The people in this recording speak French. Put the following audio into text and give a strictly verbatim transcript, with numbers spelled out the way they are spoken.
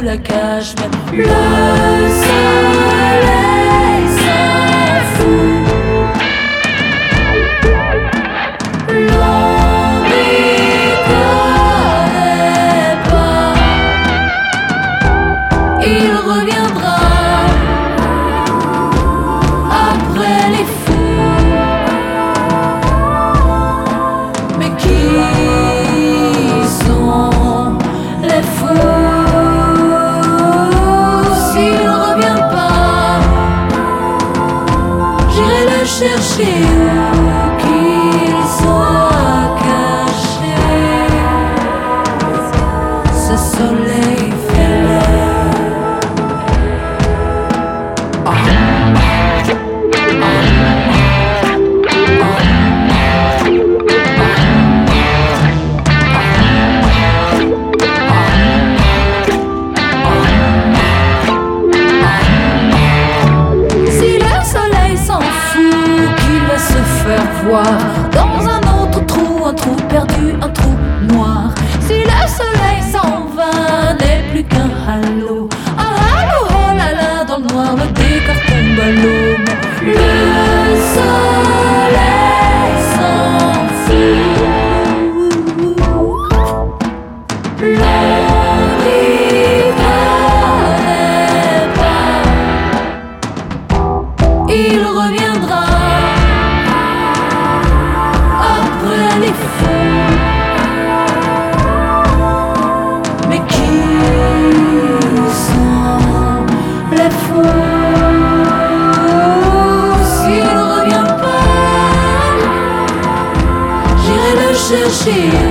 la cache, mais le soleil s'en fout. L'on n'y connaît pas, il reviendra après les fous. Mais qui sont les fous? S'il ne revient pas, j'irai le chercher où qu'il soit caché. Ce soleil fêlé. Voir dans un autre trou, un trou perdu, un trou noir. Si le soleil s'en va, n'est plus qu'un halo. Un halo, oh là là, dans le noir, le décor tombe à l'eau. Le soleil s'en fout. L'on n'y connaît pas, il reviendra les fous. Mais qui sont les fous? S'il ne revient pas, j'irai le chercher.